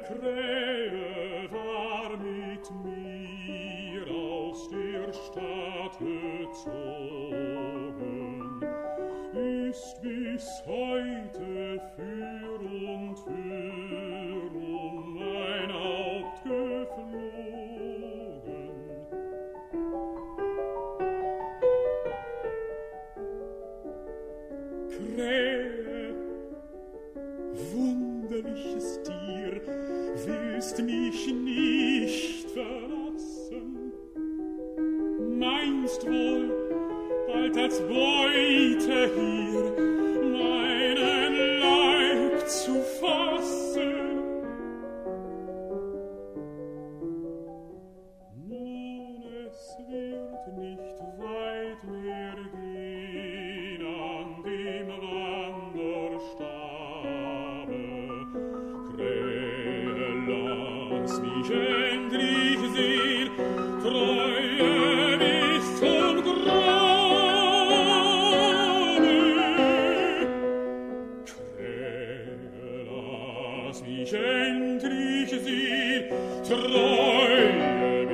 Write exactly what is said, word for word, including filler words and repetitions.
Krähe war mit mir aus der Stadt gezogen, ist bis heute für und für um mein Haupt geflogen. Krähe, wunderliches Tier, willst mich nicht verlassen? Meinst wohl, bald als Beute hier meinen Leib zu fassen? Nun, es wird nicht weit mehr gehen an dem Wanderstabe. Krähe, lass mich endlich sehen, Treue bis zum Grabe. Krähe, lass mich endlich sehen, Treue